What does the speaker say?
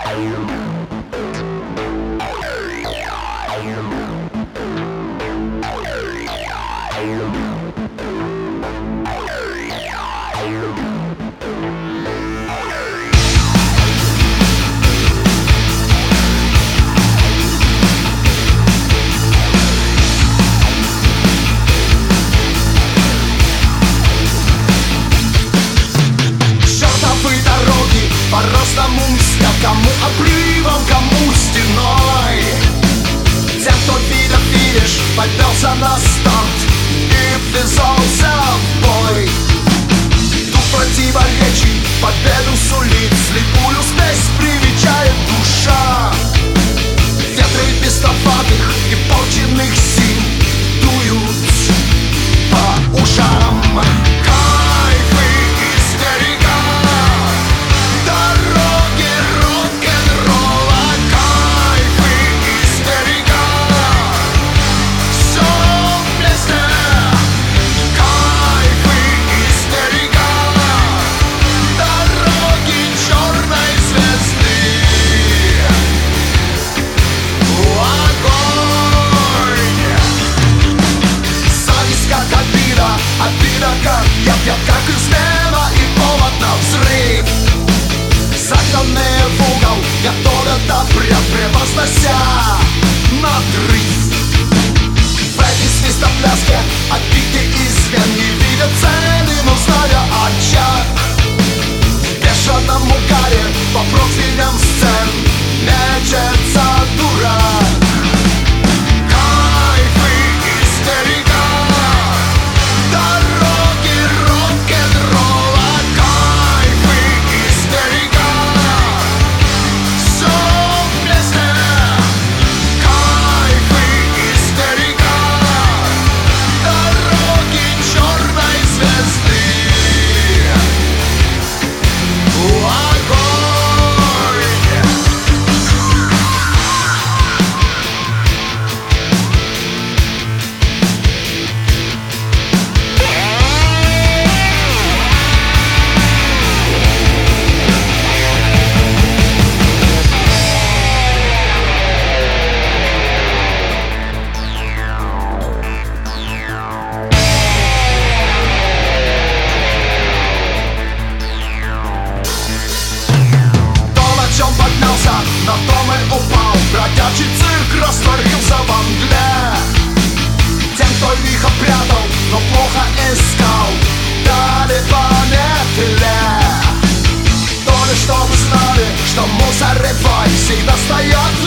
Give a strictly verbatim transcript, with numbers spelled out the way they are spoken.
По-разному мстят, кому обрывом, кому стеной. Тем, кто видел финиш, поднялся на старт и ввязался в бой. Дух противоречий победу сулит, слепую спесь привечает душа. Ветры бестоватых и порченных сил дуют по ушам. Обида как яд, как измена и повод на взрыв. Загнанные в угол готовят обряд, превознося надрыв. В этой свистопляске обиды измен не видят цены, но зная очаг. В бешеном угаре по профилям сцен мечется дурак. На том и упал, бродячий цирк растворился во мгле. Тем, кто лихо прятал, но плохо искал, дали по метле. То ли чтобы знали, что мусор и твой всегда стоят